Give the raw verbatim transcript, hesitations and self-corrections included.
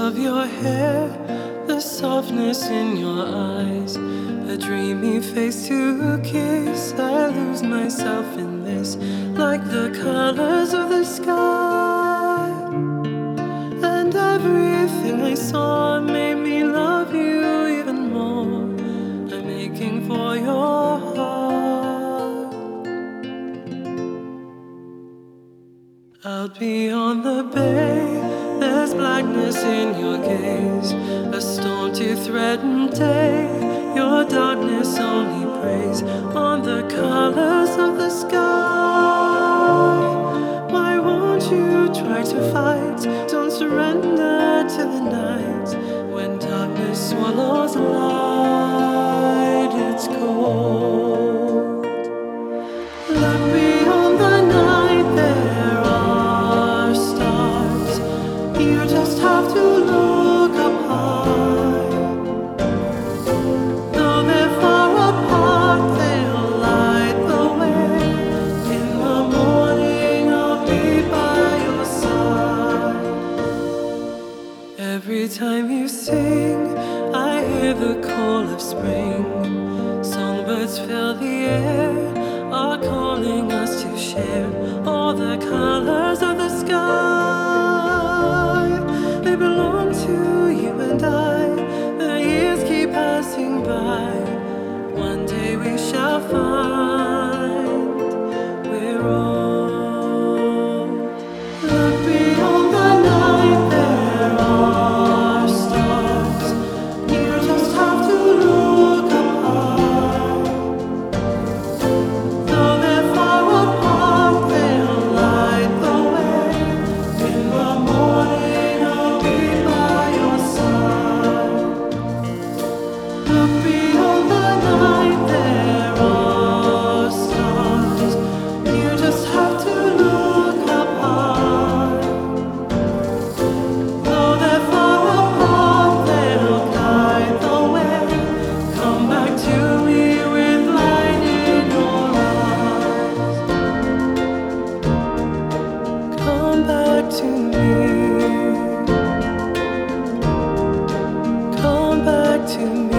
of your hair, the softness in your eyes, a dreamy face to kiss. I lose myself in this, like the colors of the sky. And everything I saw made me love you even more. I'm aching for your heart. Out beyond the bay, there's blackness in your gaze, a storm to threaten day. Your darkness only preys on the colors of the sky. Why won't you try to fight? Don't surrender to the night. When darkness swallows light, it's cold. Look beyond the night, there are stars. You just have to look up high. Though they're far apart, they'll light the way. In the morning, I'll be by your side. Every time you sing, I hear the call of spring. Songbirds fill the air, are calling us to share all the colors of the sky. They belong to you and I. The years keep passing by. One day we shall find we're old. Look beyond the night, there are stars. You just have to look up high. Though they're far apart, they'll light the way. In the morning, I'll be by your side. Look beyond the night, there are stars. You just have to look up high. Though they're far apart, they'll guide the way. Come back to me with light in your eyes. Come back to me. Come back to me.